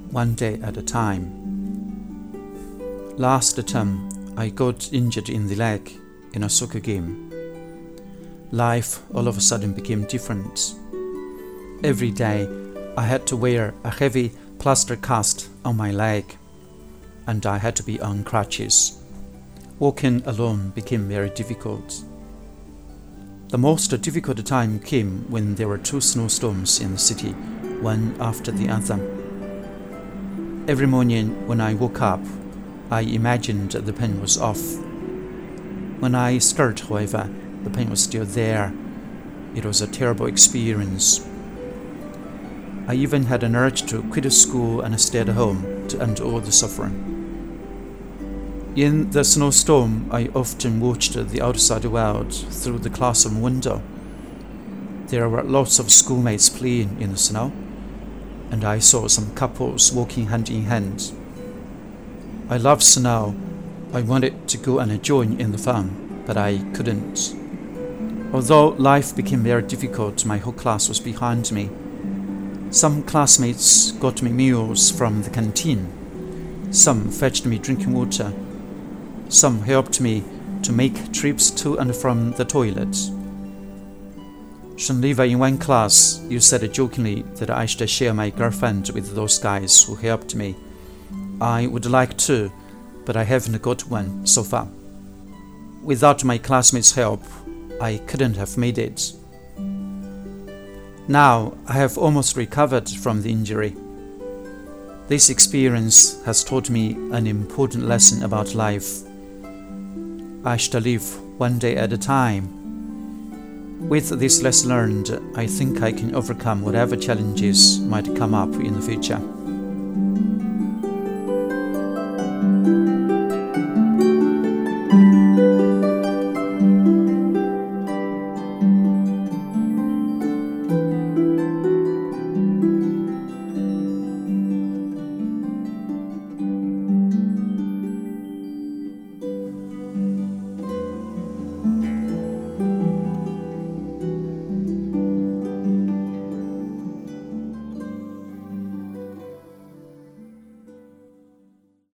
one day at a time. Last term, I got injured in the leg in a soccer game. Life all of a sudden became different. Every day, I had to wear a heavy plaster cast on my leg, and I had to be on crutches. Walking alone became very difficult. The most difficult time came when there were 2 snowstorms in the city, one after the other. Every morning when I woke up, I imagined the pain was off. When I stirred, however, the pain was still there. It was a terrible experience. I even had an urge to quit school and stay at home to end all the suffering. In the snowstorm, I often watched the outside world through the classroom window. There were lots of schoolmates playing in the snow, and I saw some couples walking hand in hand. I loved snow. I wanted to go and join in the fun, but I couldn't. Although life became very difficult, my whole class was behind me. Some classmates got me meals from the canteen. Some fetched me drinking water. Some helped me to make trips to and from the toilet. Shenliva, in one class, you said jokingly that I should share my girlfriend with those guys who helped me. I would like to, but I haven't got one so far. Without my classmates' help, I couldn't have made it. Now, I have almost recovered from the injury. This experience has taught me an important lesson about life. I should live one day at a time. With this lesson learned, I think I can overcome whatever challenges might come up in the future.